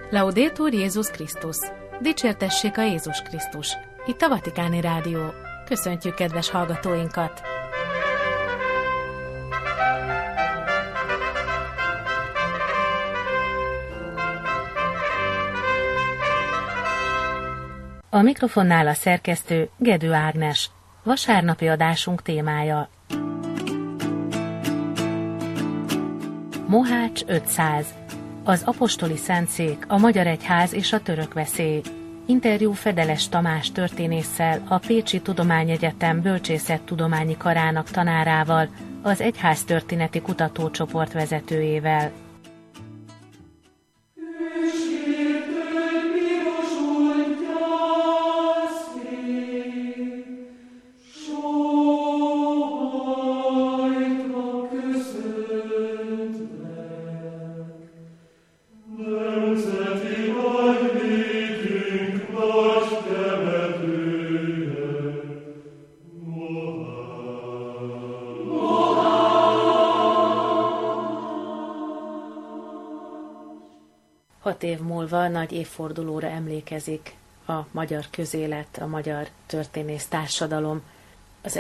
Laudetur Jézus Krisztus! Dicsértessék a Jézus Krisztus! Itt a Vatikáni Rádió. Köszöntjük kedves hallgatóinkat! A mikrofonnál a szerkesztő Gedő Ágnes. Vasárnapi adásunk témája: Mohács 500. Az apostoli szentszék, a magyar egyház és a török veszély. Interjú Fedeles Tamás történésszel, a Pécsi Tudományegyetem Bölcsészettudományi Karának tanárával, az Egyháztörténeti Kutatócsoport vezetőjével. Év múlva nagy évfordulóra emlékezik a magyar közélet, a magyar történész társadalom az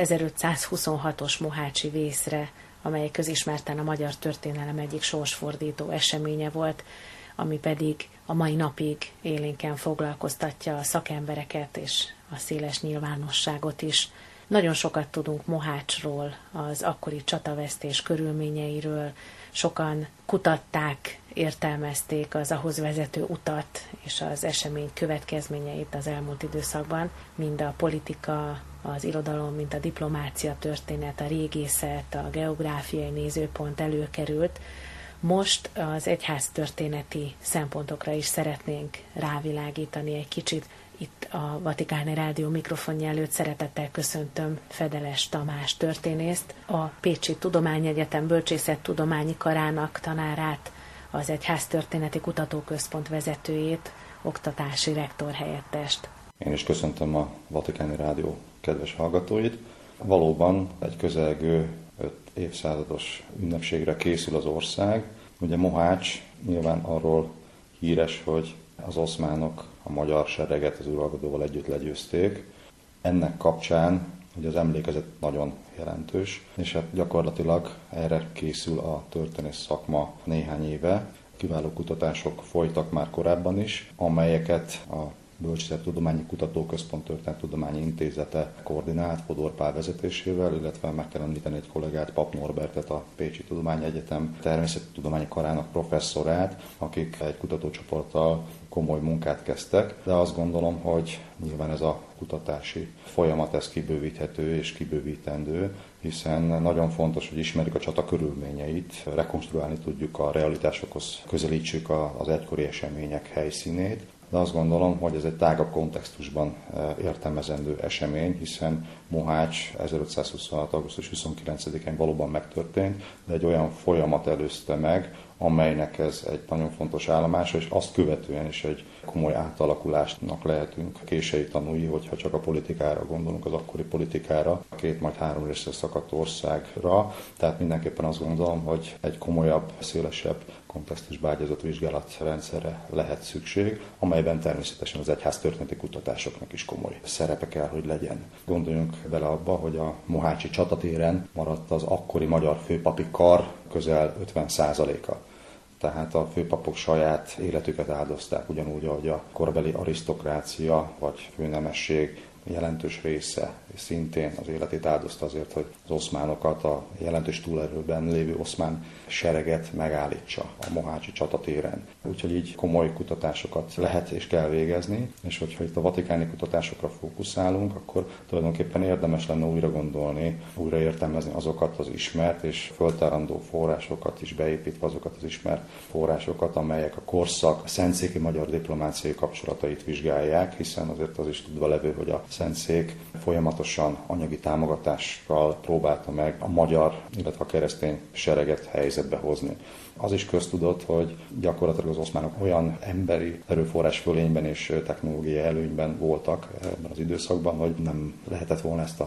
1526-os mohácsi vészre, amely közismerten a magyar történelem egyik sorsfordító eseménye volt, ami pedig a mai napig élénken foglalkoztatja a szakembereket és a széles nyilvánosságot is. Nagyon sokat tudunk Mohácsról, az akkori csatavesztés körülményeiről, sokan kutatták, értelmezték az ahhoz vezető utat és az esemény következményeit az elmúlt időszakban, mind a politika, az irodalom, mint a diplomácia történet, a régészet, a geográfiai nézőpont előkerült. Most az egyháztörténeti szempontokra is szeretnénk rávilágítani egy kicsit. Itt a Vatikáni Rádió mikrofonja előtt szeretettel köszöntöm Fedeles Tamás történészt, a Pécsi Tudományegyetem Bölcsészettudományi Karának tanárát, az Egyháztörténeti Kutatóközpont vezetőjét, oktatási rektor helyettest. Én is köszöntöm a Vatikáni Rádió kedves hallgatóit. Valóban egy közelgő 5 évszázados ünnepségre készül az ország. Ugye Mohács nyilván arról híres, hogy az oszmánok a magyar sereget az uralkodóval együtt legyőzték. Ennek kapcsán ugye az emlékezet nagyon jelentős, és hát gyakorlatilag erre készül a történész szakma néhány éve. Kiváló kutatások folytak már korábban is, amelyeket a Bölcsészettudományi Kutatóközpont Történettudományi Intézete koordinált Fodor Pál vezetésével, illetve meg kell említeni egy kollégát, Pap Norbertet, a Pécsi Tudományegyetem Természettudományi Karának professzorát, akik egy kutatócsoporttal komoly munkát kezdtek, de azt gondolom, hogy nyilván ez a kutatási folyamat ez kibővíthető és kibővítendő, hiszen nagyon fontos, hogy ismerjük a csata körülményeit, rekonstruálni tudjuk a realitásokhoz, közelítsük az egykori események helyszínét, de azt gondolom, hogy ez egy tágabb kontextusban értelmezendő esemény, hiszen Mohács 1526. augusztus 29-én valóban megtörtént, de egy olyan folyamat előzte meg, amelynek ez egy nagyon fontos állomása, és azt követően is egy komoly átalakulásnak lehetünk késői tanúi, hogyha csak a politikára gondolunk, az akkori politikára, a 2, majd 3 részre szakadt országra. Tehát mindenképpen azt gondolom, hogy egy komolyabb, szélesebb kontextusba ágyazott vizsgálatrendszerre lehet szükség, amelyben természetesen az egyháztörténeti kutatásoknak is komoly szerepe kell, hogy legyen. Gondoljunk bele abba, hogy a mohácsi csatatéren maradt az akkori magyar főpapi kar közel 50%-a. Tehát a főpapok saját életüket áldozták, ugyanúgy, ahogy a korbeli arisztokrácia vagy főnemesség jelentős része szintén az életét áldozta azért, hogy az oszmánokat, a jelentős túlerőben lévő oszmán sereget megállítsa a mohácsi csatatéren. Úgyhogy így komoly kutatásokat lehet és kell végezni, és hogyha itt a vatikáni kutatásokra fókuszálunk, akkor tulajdonképpen érdemes lenne újra gondolni, újra értelmezni azokat az ismert és föltárandó forrásokat is beépítve, azokat az ismert forrásokat, amelyek a korszak a szentszéki magyar diplomáciai kapcsolatait vizsgálják, hiszen azért az is tudva levő, hogy a Szentszék folyamatosan anyagi támogatással próbálta meg a magyar, illetve a keresztény sereget helyzetbe hozni. Az is köztudott, hogy gyakorlatilag az oszmánok olyan emberi erőforrás fölényben és technológiai előnyben voltak ebben az időszakban, hogy nem lehetett volna ezt a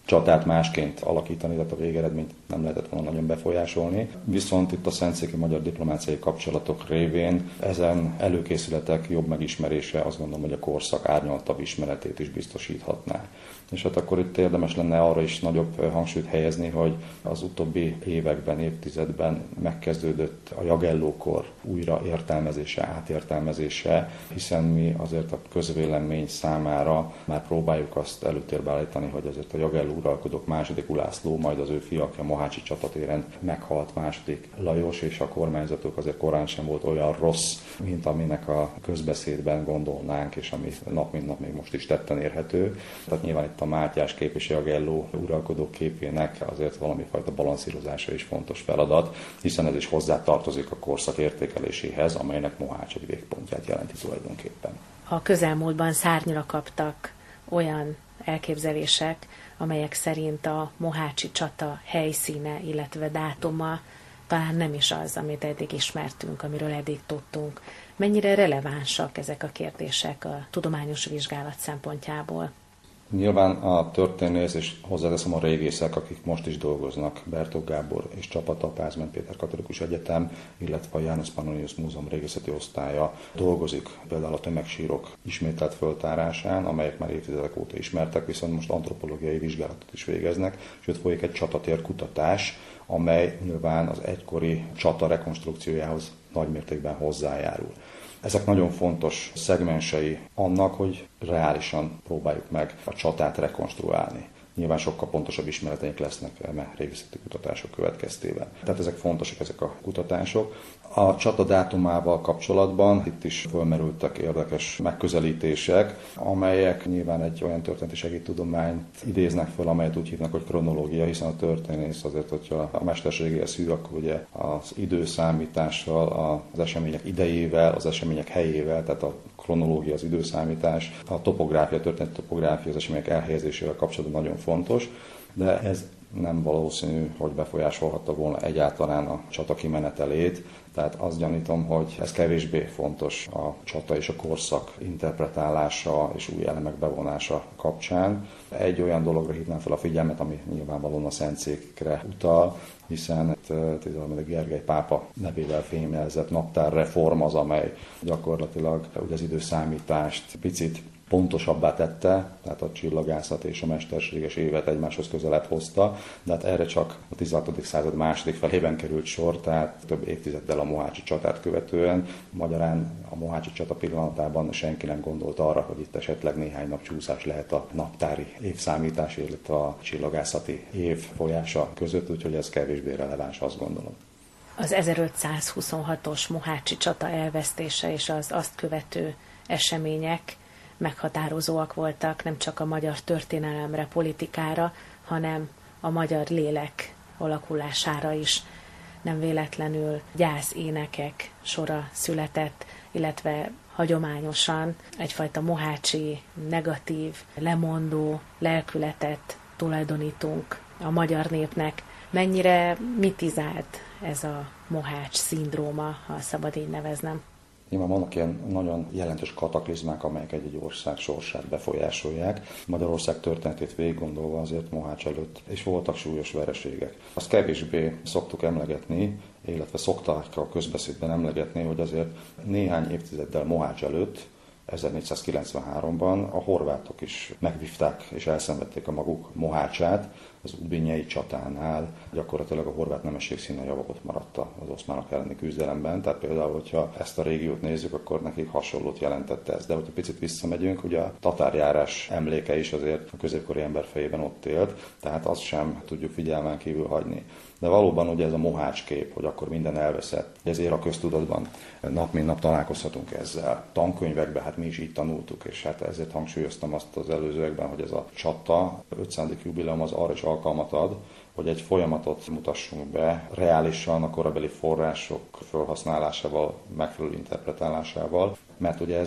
csatát másként alakítani, tehát a végeredményt nem lehetett volna nagyon befolyásolni. Viszont itt a szentszéki magyar diplomáciai kapcsolatok révén ezen előkészületek jobb megismerése azt gondolom, hogy a korszak árnyaltabb ismeretét is biztosíthatná. És hát akkor itt érdemes lenne arra is nagyobb hangsúlyt helyezni, hogy az utóbbi években, évtizedben megkezdődött a Jagellókor újra értelmezése, átértelmezése, hiszen mi azért a közvélemény számára már próbáljuk azt előtérbe állítani, hogy azért a Jagelló uralkodók második Ulászló, majd az ő fia, aki a mohácsi csatatéren meghalt második Lajos, és a kormányzatok azért korán sem volt olyan rossz, mint aminek a közbeszédben gondolnánk, és ami nap mint nap még most is tetten érhető. Tehát nyilván itt a Mátyás kép és Jagelló uralkodó képének azért valamifajta balanszírozása is fontos feladat, hiszen ez is hozzátartozik a korszak értékeléséhez, amelynek Mohács egy végpontját jelenti tulajdonképpen. A közelmúltban szárnyra kaptak olyan elképzelések, amelyek szerint a mohácsi csata helyszíne, illetve dátuma talán nem is az, amit eddig ismertünk, amiről eddig tudtunk. Mennyire relevánsak ezek a kérdések a tudományos vizsgálat szempontjából? Nyilván a történész, és hozzáteszem a régészek, akik most is dolgoznak, Bertók Gábor és csapata, Pázmány Péter Katolikus Egyetem, illetve a János Pannonius Múzeum régészeti osztálya dolgozik például a tömegsírok ismételt föltárásán, amelyek már évtizedek óta ismertek, viszont most antropológiai vizsgálatot is végeznek, sőt folyik egy csatatér kutatás, amely nyilván az egykori csata rekonstrukciójához nagymértékben hozzájárul. Ezek nagyon fontos szegmensei annak, hogy reálisan próbáljuk meg a csatát rekonstruálni. Nyilván sokkal pontosabb ismereteink lesznek eme régészeti kutatások következtében. Tehát ezek fontosak, ezek a kutatások. A csata dátumával kapcsolatban itt is fölmerültek érdekes megközelítések, amelyek nyilván egy olyan történeti segédtudományt idéznek föl, amelyet úgy hívnak, hogy kronológia, hiszen a történész azért, hogyha a mesterségéhez hű, akkor ugye az időszámítással, az események idejével, az események helyével, tehát a kronológia, az időszámítás, a topográfia, a történeti topográfia az események elhelyezésével kapcsolatban nagyon fontos, de ez nem valószínű, hogy befolyásolhatta volna egyáltalán a csata kimenetelét. Tehát azt gyanítom, hogy ez kevésbé fontos a csata és a korszak interpretálása és új elemek bevonása kapcsán. Egy olyan dologra hívnám fel a figyelmet, ami nyilvánvalóan a szentszékre utal, hiszen 13. Gergely pápa nevével fémjelzett naptárreform az, amely gyakorlatilag ugye az időszámítást picit pontosabbá tette, tehát a csillagászat és a mesterséges évet egymáshoz közelebb hozta, de hát erre csak a 16. század második felében került sor, tehát több évtizeddel a mohácsi csatát követően. Magyarán a mohácsi csata pillanatában senki nem gondolt arra, hogy itt esetleg néhány nap csúszás lehet a naptári évszámítás, illetve a csillagászati év folyása között, úgyhogy ez kevésbé releváns, azt gondolom. Az 1526-os mohácsi csata elvesztése és az azt követő események meghatározóak voltak nem csak a magyar történelemre, politikára, hanem a magyar lélek alakulására is. Nem véletlenül gyászénekek sora született, illetve hagyományosan egyfajta mohácsi, negatív, lemondó lelkületet tulajdonítunk a magyar népnek. Mennyire mitizált ez a mohács szindróma, ha szabad így neveznem? Nyilván vannak ilyen nagyon jelentős kataklizmák, amelyek egy sorsát befolyásolják. Magyarország történetét végiggondolva azért Mohács előtt és voltak súlyos vereségek. Azt kevésbé szoktuk emlegetni, illetve szokták a közbeszédben emlegetni, hogy azért néhány évtizeddel Mohács előtt, 1493-ban a horvátok is megvívták és elszenvedték a maguk mohácsát. Az Ubinyei csatánál gyakorlatilag a horvát nemesség színjavakot maradt az oszmánok elleni küzdelemben. Tehát például, hogyha ezt a régiót nézzük, akkor nekik hasonlót jelentette ez. De hogyha picit visszamegyünk, ugye a tatárjárás emléke is azért a középkori ember fejében ott élt, tehát azt sem tudjuk figyelmen kívül hagyni. De valóban ugye ez a mohács kép, hogy akkor minden elveszett, ez él a köztudatban. Nap mint nap találkozhatunk ezzel. Tankönyvekben, hát mi is így tanultuk, és hát ezért hangsúlyoztam azt az előzőekben, hogy ez a csata 500. jubileum az arra is alkalmat ad, hogy egy folyamatot mutassunk be reálisan a korabeli források felhasználásával, megfelelő interpretálásával, mert ugye ez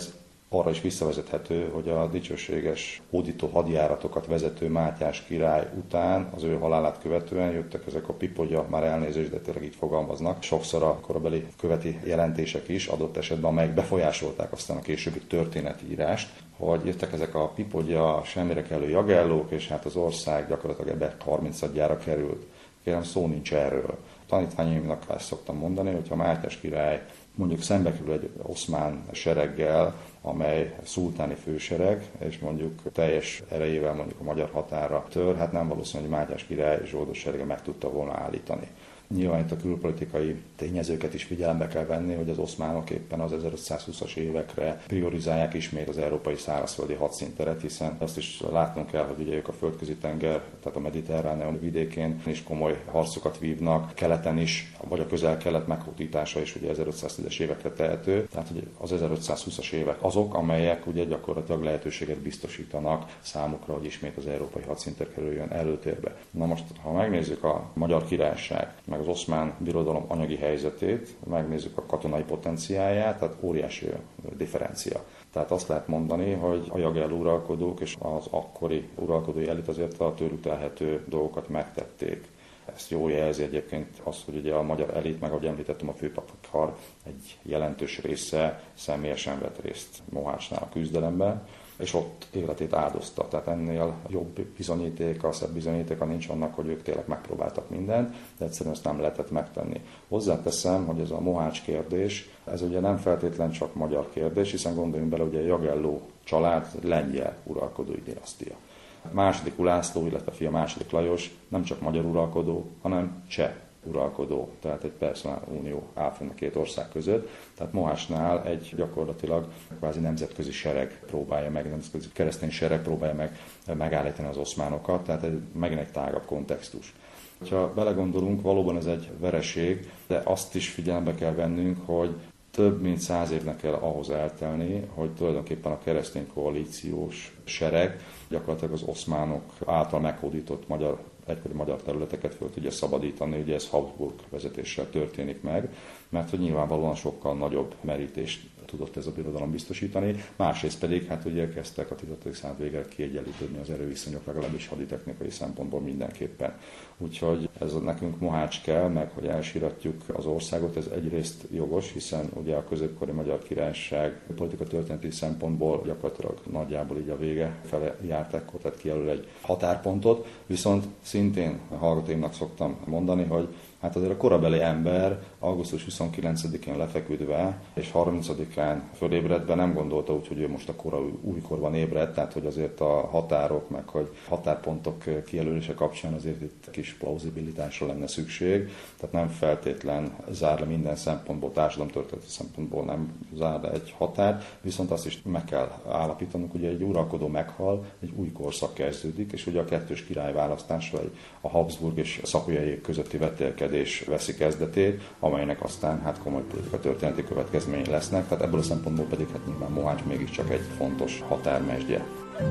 arra is visszavezethető, hogy a dicsőséges hódító hadjáratokat vezető Mátyás király után, az ő halálát követően jöttek ezek a pipogya, már elnézést, de tényleg így fogalmaznak. Sokszor a korabeli követi jelentések is adott esetben, amelyek befolyásolták aztán a későbbi történetírást, hogy jöttek ezek a pipogya, semmire kellő jagellók, és hát az ország gyakorlatilag ebbe 30-adjára került. Kérem, szó nincs erről. A tanítványaimnak ezt szoktam mondani, hogyha Mátyás király mondjuk szembe kerül egy oszmán sereggel, amely szultáni fősereg, és mondjuk teljes erejével mondjuk a magyar határra tör, hát nem valószínű, hogy Mátyás király zsoldos serege meg tudta volna állítani. Nyilván itt a külpolitikai tényezőket is figyelembe kell venni, hogy az oszmánok éppen az 1520-as évekre priorizálják ismét az európai szárazföldi hadszínteret, hiszen azt is látnunk kell, hogy ugye ők a Földközi-tenger, tehát a mediterráneum vidékén is komoly harcokat vívnak, keleten is, vagy a közel-kelet meghódítása is ugye 1510-es évekre tehető. Tehát hogy az 1520-as évek azok, amelyek ugye gyakorlatilag lehetőséget biztosítanak számukra, hogy ismét az európai hadszinter kerüljön előtérbe. Na most, ha megnézzük a Magyar Királyság, meg az Oszmán Birodalom anyagi helyzetét, megnézzük a katonai potenciáját, tehát óriási differencia. Tehát azt lehet mondani, hogy a jagelló uralkodók és az akkori uralkodói elit azért a tőlük telhető dolgokat megtették. Ezt jól jelzi egyébként az, hogy ugye a magyar elit, meg ahogy említettem, a főpapkar egy jelentős része személyesen vett részt Mohácsnál a küzdelemben, és ott életét áldozta. Tehát ennél jobb bizonyítéka, szebb bizonyítéka nincs annak, hogy ők tényleg megpróbáltak mindent, de egyszerűen ezt nem lehetett megtenni. Hozzáteszem, hogy ez a Mohács kérdés, ez ugye nem feltétlen csak magyar kérdés, hiszen gondoljunk bele, hogy a Jagelló család lengyel uralkodói dinasztia. Második Ulászló, illetve fia második Lajos nem csak magyar uralkodó, hanem cseh uralkodó, tehát egy personál unió áll fenn a két ország között. Tehát Mohácsnál egy gyakorlatilag kvázi nemzetközi sereg próbálja meg, nemzetközi keresztény sereg próbálja meg megállítani az oszmánokat, tehát megint egy tágabb kontextus. Ha belegondolunk, valóban ez egy vereség, de azt is figyelembe kell vennünk, hogy több mint 100 évnek kell ahhoz eltelni, hogy tulajdonképpen a keresztény koalíciós sereg gyakorlatilag az oszmánok által meghódított egykori magyar területeket föl tudja szabadítani, ugye ez Habsburg vezetéssel történik meg, mert hogy nyilvánvalóan sokkal nagyobb merítést tudott ez a birodalom biztosítani, másrészt pedig hát ugye kezdtek a 15. század végére kiegyenlítődni az erőviszonyok, legalábbis haditechnikai szempontból mindenképpen. Úgyhogy ez nekünk Mohács kell, meg hogy elsíratjuk az országot, ez egyrészt jogos, hiszen ugye a középkori Magyar Királyság politika történeti szempontból gyakorlatilag nagyjából így a vége fele járt ekkor, tehát kijelöl egy határpontot, viszont szintén a hallgatóimnak szoktam mondani, hogy hát azért a korabeli ember augusztus 29-én lefeküdve és 30-án fölébredve nem gondolta úgy, hogy ő most a újkorban ébredt, tehát hogy azért a határok, meg hogy határpontok kijelölése kapcsán azért itt kis plauzibilitásra lenne szükség, tehát nem feltétlen zár le minden szempontból, társadalomtörténeti szempontból nem zár le egy határ, viszont azt is meg kell állapítanunk, hogy egy uralkodó meghal, egy új korszak kezdődik, és ugye a kettős királyválasztásra a Habsburg és Szapolyaiék közötti vetélkedés veszi kezdetét, amelynek aztán hát komoly politika történeti következményei lesznek, tehát ebből a szempontból pedig hát nyilván Mohács mégiscsak egy fontos határmesdje.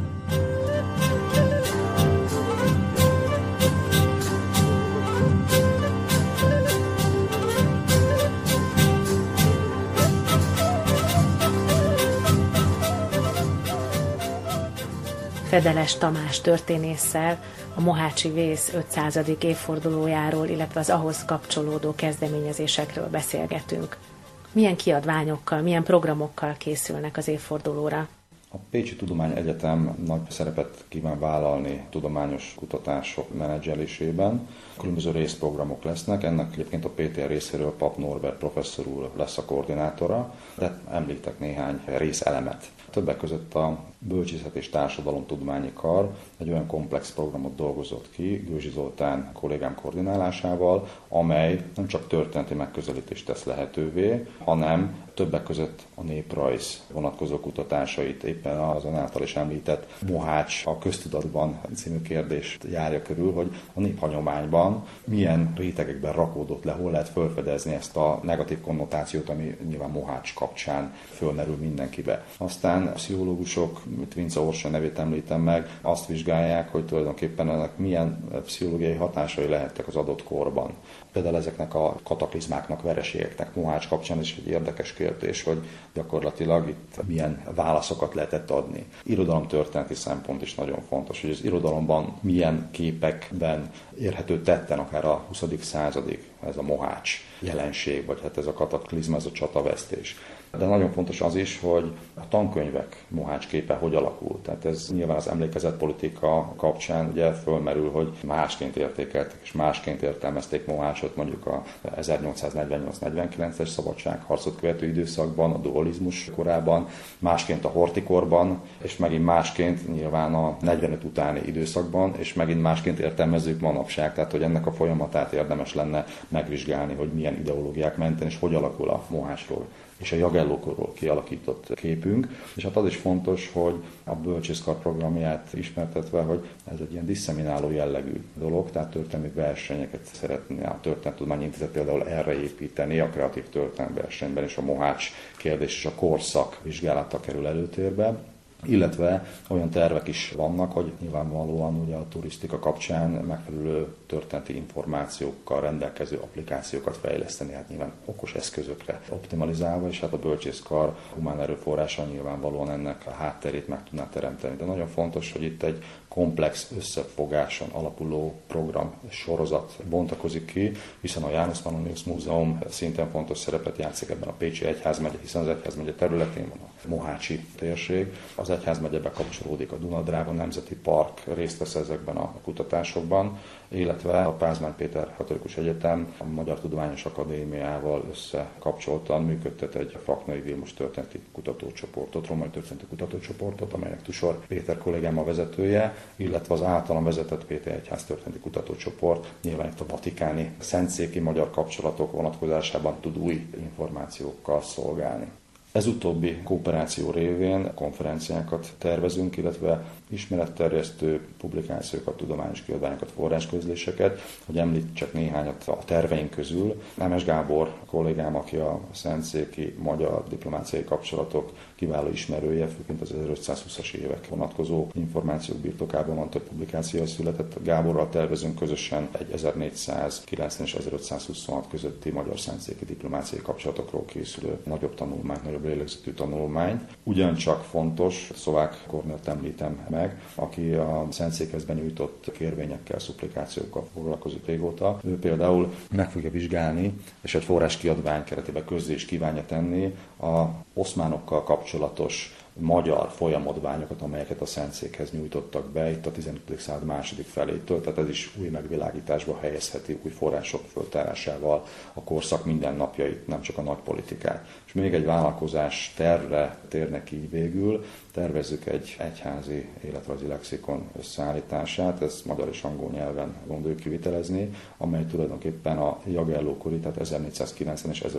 Fedeles Tamás történésszel a mohácsi vész 500. évfordulójáról, illetve az ahhoz kapcsolódó kezdeményezésekről beszélgetünk. Milyen kiadványokkal, milyen programokkal készülnek az évfordulóra? A Pécsi Tudományegyetem nagy szerepet kíván vállalni tudományos kutatások menedzselésében. Különböző részprogramok lesznek, ennek egyébként a PTR részéről Pap Norbert professzor úr lesz a koordinátora, de említek néhány részelemet. Többek között a Bölcsészet és Társadalomtudományi Kar egy olyan komplex programot dolgozott ki Gőzsi Zoltán kollégám koordinálásával, amely nem csak történeti megközelítést tesz lehetővé, hanem többek között a néprajz vonatkozó kutatásait, éppen azon által is említett Mohács a köztudatban című kérdést járja körül, hogy a néphagyományban milyen rétegekben rakódott le, hol lehet felfedezni ezt a negatív konnotációt, ami nyilván Mohács kapcsán fölmerül mindenkibe. Aztán a pszichológusok mint Vince Orsolya nevét említem meg, azt vizsgálják, hogy tulajdonképpen ennek milyen pszichológiai hatásai lehettek az adott korban. Például ezeknek a kataklizmáknak, vereségeknek Mohács kapcsán is egy érdekes kérdés, hogy gyakorlatilag itt milyen válaszokat lehetett adni. Irodalomtörténeti szempont is nagyon fontos, hogy az irodalomban milyen képekben érhető tetten akár a 20. századig ez a Mohács jelenség, vagy hát ez a kataklizma, ez a csatavesztés. De nagyon fontos az is, hogy a tankönyvek Mohács képe hogy alakul. Tehát ez nyilván az emlékezetpolitika kapcsán ugye fölmerül, hogy másként értékelték és másként értelmezték Mohácsot mondjuk a 1848-49-es szabadságharcot követő időszakban, a dualizmus korában, másként a hortikorban, és megint másként nyilván a 45 utáni időszakban, és megint másként értelmezzük manapság. Tehát, hogy ennek a folyamatát érdemes lenne megvizsgálni, hogy milyen ideológiák mentén és hogy alakul a Mohácsról és a Jagellókorról kialakított képünk. És hát az is fontos, hogy a bölcsészkar programját ismertetve, hogy ez egy ilyen diszemináló jellegű dolog, tehát történelmi versenyeket szeretné a Történetudományi Intézet például erre építeni, a kreatív történelmi versenyben is a Mohács kérdés és a korszak vizsgálata kerül előtérbe. Illetve olyan tervek is vannak, hogy nyilvánvalóan ugye a turisztika kapcsán megfelelő történeti információkkal rendelkező applikációkat fejleszteni, hát nyilván okos eszközökre optimalizálva, és hát a bölcsészkar humán erőforrása nyilvánvalóan ennek a hátterét meg tudná teremteni. De nagyon fontos, hogy itt egy komplex összefogáson alapuló program sorozat bontakozik ki, hiszen a Janus Pannonius Múzeum szintén fontos szerepet játszik ebben a Pécsi Egyházmegye, hiszen az Egyházmegye területén van a Mohácsi térség. Az Egyházmegyebe kapcsolódik a Duna-Dráva Nemzeti Park, részt vesz ezekben a kutatásokban, illetve a Pázmány Péter Katolikus Egyetem a Magyar Tudományos Akadémiával összekapcsoltan működtet egy Faknai Vilmos történeti kutatócsoportot, római történeti kutatócsoportot, amelynek Tusor Péter kollégám a vezetője, illetve az általam vezetett Péter Egyház történeti kutatócsoport nyilván itt a vatikáni szentszéki magyar kapcsolatok vonatkozásában tud új információkkal szolgálni. Ez utóbbi kooperáció révén konferenciákat tervezünk, illetve ismeretterjesztő publikációkat, tudományos kiadványokat, forrásközléseket, hogy említsek néhányat a terveink közül. Nemes Gábor kollégám, aki a szentszéki magyar diplomáciai kapcsolatok kiváló ismerője, főként az 1520-as évek vonatkozó információk birtokában van, több publikáció született. Gáborral tervezünk közösen egy 1490 és 1526 közötti magyar szentszéki diplomáciai kapcsolatokról készülő nagyobb tanulmányt, nagyobb lélegzetű tanulmányt. Ugyancsak fontos, Szlovák Kornélt említem meg, aki a szentszékhez benyújtott kérvényekkel, szupplikációkkal foglalkozik régóta. Ő például meg fogja vizsgálni, és egy forráskiadvány keretében közzé is kívánja tenni a oszmánokkal kapcsolatos magyar folyamodványokat, amelyeket a szentszékhez nyújtottak be itt a 15. század második felétől, tehát ez is új megvilágításba helyezheti új források föltárásával a korszak mindennapjait, nem csak a nagypolitikát. És még egy vállalkozás tervre térnek így végül, tervezzük egy egyházi életrajzi lexikon összeállítását, ezt magyar és angol nyelven gondoljuk kivitelezni, amely tulajdonképpen a Jagellókori, tehát 1490 és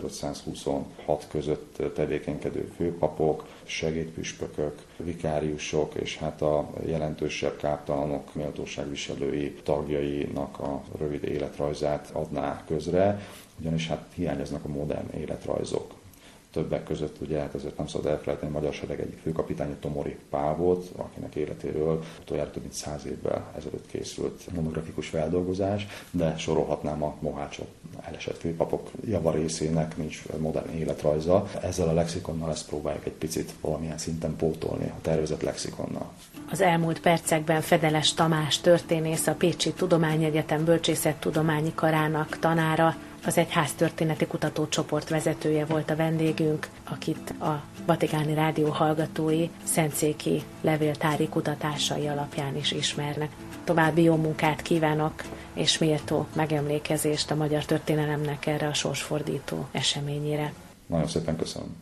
1526 között tevékenykedő főpapok, segédpüspökök, vikáriusok és hát a jelentősebb káptalanok, méltóságviselői tagjainak a rövid életrajzát adná közre, ugyanis hát hiányoznak a modern életrajzok. Többek között ugye, hát ezért nem szabad elfelejteni, a Magyar Sereg egyik főkapitánya Tomori Pál volt, akinek életéről utoljára több mint 100 évvel ezelőtt készült monografikus feldolgozás, de sorolhatnám a Mohácsot elesett főpapok javarészének nincs modern életrajza. Ezzel a lexikonnal ezt próbáljuk egy picit valamilyen szinten pótolni a tervezett lexikonnal. Az elmúlt percekben Fedeles Tamás történész, a Pécsi Tudományegyetem Bölcsészettudományi Karának tanára, az Egyháztörténeti Kutatócsoport vezetője volt a vendégünk, akit a Vatikáni Rádió hallgatói szentszéki levéltári kutatásai alapján is ismernek. További jó munkát kívánok, és méltó megemlékezést a magyar történelemnek erre a sorsfordító eseményére. Nagyon szépen köszönöm.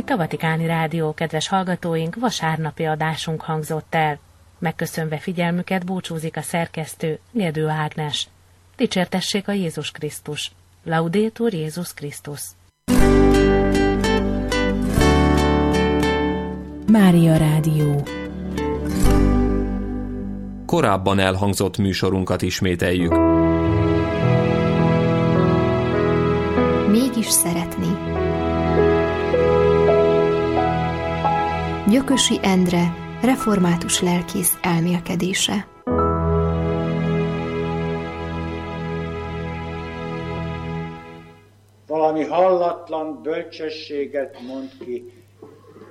Itt a Vatikáni Rádió, kedves hallgatóink, vasárnapi adásunk hangzott el. Megköszönve figyelmüket búcsúzik a szerkesztő, Gedő Ágnes. Dicsértessék a Jézus Krisztus. Laudetur Jézus Krisztus. Mária Rádió. Korábban elhangzott műsorunkat ismételjük. Mégis szeretni. Gyökösi Endre, református lelkész elmélkedése. Valami hallatlan bölcsességet mond ki